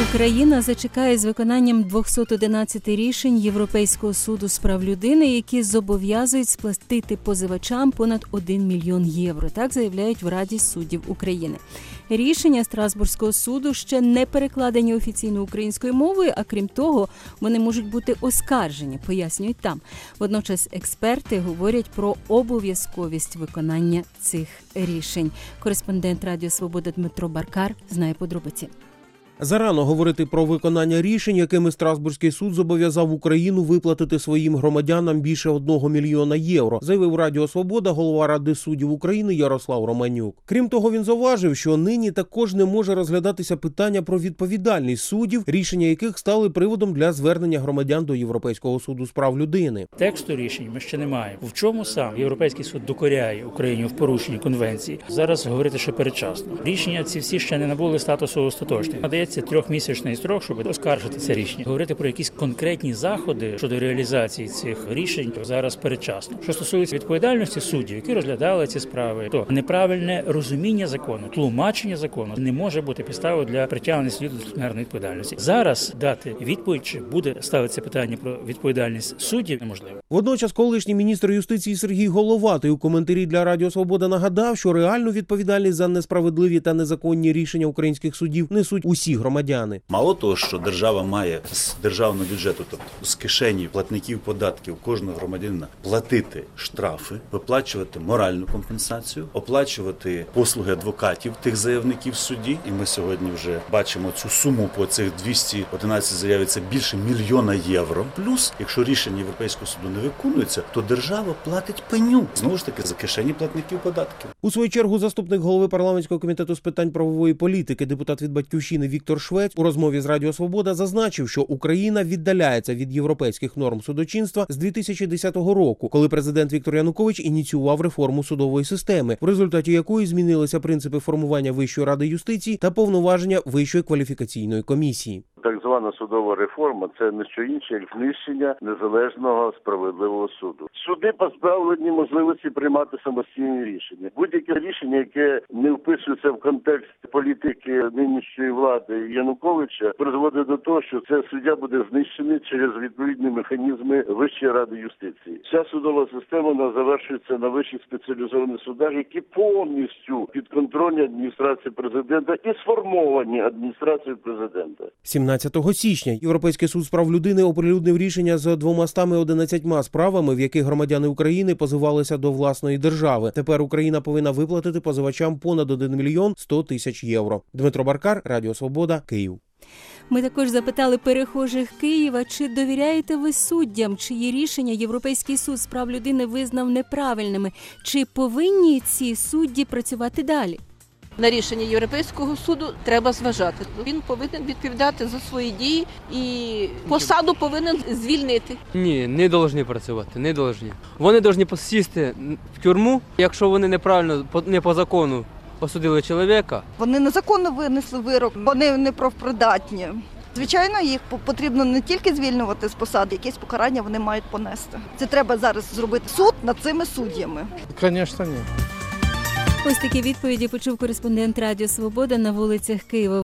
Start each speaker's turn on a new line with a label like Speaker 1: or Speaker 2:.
Speaker 1: Україна зачекає з виконанням 211 рішень Європейського суду з прав людини, які зобов'язують сплатити позивачам понад 1 мільйон євро. Так заявляють в Раді суддів України. Рішення Страсбурзького суду ще не перекладені офіційно українською мовою, а крім того, вони можуть бути оскаржені, пояснюють там. Водночас експерти говорять про обов'язковість виконання цих рішень. Кореспондент Радіо Свобода Дмитро Баркар знає подробиці.
Speaker 2: Зарано говорити про виконання рішень, якими Страсбурзький суд зобов'язав Україну виплатити своїм громадянам більше 1 мільйона євро, заявив Радіо Свобода голова Ради суддів України Ярослав Романюк. Крім того, він зауважив, що нині також не може розглядатися питання про відповідальність суддів, рішення яких стали приводом для звернення громадян до Європейського суду з прав людини.
Speaker 3: Тексту рішень ми ще не маємо. В чому сам Європейський суд докоряє Україні в порушенні конвенції? Зараз говорити ще передчасно. Рішення ці всі ще не набули статусу остаточних. Надається 3-місячний строк, щоб оскаржити це рішення. Говорити про якісь конкретні заходи щодо реалізації цих рішень зараз передчасно. Що стосується відповідальності суддів, які розглядали ці справи, то неправильне розуміння закону, тлумачення закону не може бути підставою для притягнення сліду до дисциплінарної відповідальності. Зараз дати відповідь, чи буде ставитися питання про відповідальність суддів, неможливо.
Speaker 2: Водночас колишній міністр юстиції Сергій Головатий у коментарі для Радіо Свобода нагадав, що реальну відповідальність за несправедливі та незаконні рішення українських судів несуть усі громадяни.
Speaker 4: Мало того, що держава має з державного бюджету, тобто з кишені платників податків кожного громадянина платити штрафи, виплачувати моральну компенсацію, оплачувати послуги адвокатів тих заявників в суді. І ми сьогодні вже бачимо цю суму по цих 211 заяві, це більше 1 мільйона євро. Плюс, якщо рішення Європейського суду не виконується, то держава платить пеню. Знову ж таки, за кишені платників податків.
Speaker 2: У свою чергу заступник голови парламентського комітету з питань правової політики, депутат від Батьківщини Віктор Швець у розмові з Радіо Свобода зазначив, що Україна віддаляється від європейських норм судочинства з 2010 року, коли президент Віктор Янукович ініціював реформу судової системи, в результаті якої змінилися принципи формування Вищої ради юстиції та повноваження Вищої кваліфікаційної комісії.
Speaker 5: Так звана судова реформа – це не що інше, як знищення незалежного справедливого суду. Суди позбавлені можливості приймати самостійні рішення. Будь-яке рішення, яке не вписується в контекст політики нинішньої влади Януковича, призводить до того, що цей суддя буде знищений через відповідні механізми Вищої ради юстиції. Вся судова система завершується на вищих спеціалізованих судах, які повністю підконтрольні адміністрації президента і сформовані адміністрацією президента.
Speaker 2: 17 січня Європейський суд з прав людини оприлюднив рішення з 211 справами, в яких громадяни України позивалися до власної держави. Тепер Україна повинна виплатити позивачам понад 1 мільйон 100 тисяч євро. Дмитро Баркар, Радіо Свобода, Київ.
Speaker 1: Ми також запитали перехожих Києва, чи довіряєте ви суддям, чиї рішення Європейський суд з прав людини визнав неправильними, чи повинні ці судді працювати далі?
Speaker 6: На рішення Європейського суду треба зважати. Він повинен відповідати за свої дії і посаду повинен звільнити.
Speaker 7: Ні, не повинні працювати, не повинні. Вони повинні посісти в тюрму, якщо вони неправильно, не по закону осудили чоловіка.
Speaker 8: Вони незаконно винесли вирок, вони неправопридатні. Звичайно, їх потрібно не тільки звільнювати з посади, якесь покарання вони мають понести. Це треба зараз зробити суд над цими суддями.
Speaker 9: Звісно, ні.
Speaker 1: Ось такі відповіді почув кореспондент Радіо Свобода на вулицях Києва.